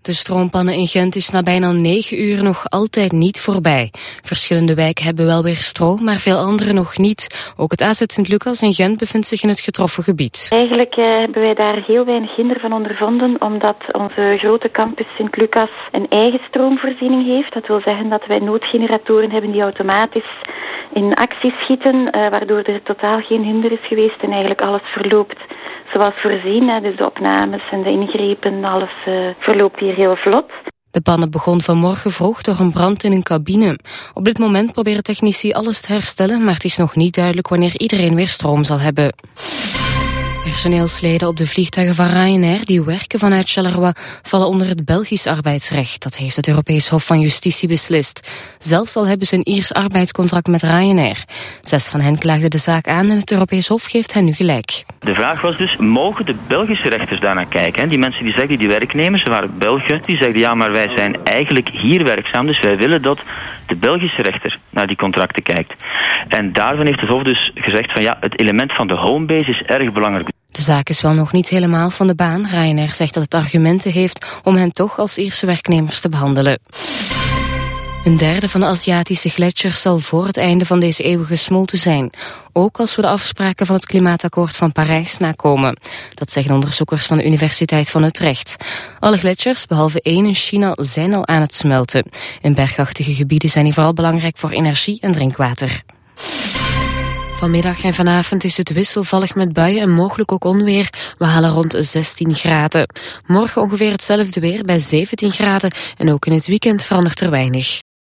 De stroompanne in Gent is na bijna 9 uur nog altijd niet voorbij. Verschillende wijken hebben wel weer stroom, maar veel andere nog niet. Ook het AZ Sint-Lucas in Gent bevindt zich in het getroffen gebied. Eigenlijk hebben wij daar heel weinig hinder van ondervonden, omdat onze grote campus Sint-Lucas een eigen stroomvoorziening heeft. Dat wil zeggen dat wij noodgeneratoren hebben die automatisch in actie schieten, waardoor er totaal geen hinder is geweest en eigenlijk alles verloopt zoals voorzien. Dus de opnames en de ingrepen, alles verloopt hier heel vlot. De panne begon vanmorgen vroeg door een brand in een cabine. Op dit moment proberen technici alles te herstellen, maar het is nog niet duidelijk wanneer iedereen weer stroom zal hebben. Personeelsleden op de vliegtuigen van Ryanair die werken vanuit Charleroi vallen onder het Belgisch arbeidsrecht. Dat heeft het Europees Hof van Justitie beslist. Zelfs al hebben ze een Iers arbeidscontract met Ryanair. 6 van hen klaagden de zaak aan en het Europees Hof geeft hen nu gelijk. De vraag was dus, mogen de Belgische rechters daarnaar kijken? Die mensen die zeggen, die werknemers, ze waren Belgen, die zeggen ja, maar wij zijn eigenlijk hier werkzaam, dus wij willen dat de Belgische rechter naar die contracten kijkt. En daarvan heeft het Hof dus gezegd van ja, het element van de homebase is erg belangrijk. De zaak is wel nog niet helemaal van de baan. Ryanair zegt dat het argumenten heeft om hen toch als Ierse werknemers te behandelen. Een derde van de Aziatische gletsjers zal voor het einde van deze eeuw gesmolten zijn. Ook als we de afspraken van het Klimaatakkoord van Parijs nakomen. Dat zeggen onderzoekers van de Universiteit van Utrecht. Alle gletsjers, behalve 1 in China, zijn al aan het smelten. In bergachtige gebieden zijn die vooral belangrijk voor energie en drinkwater. Vanmiddag en vanavond is het wisselvallig met buien en mogelijk ook onweer. We halen rond 16 graden. Morgen ongeveer hetzelfde weer bij 17 graden en ook in het weekend verandert er weinig.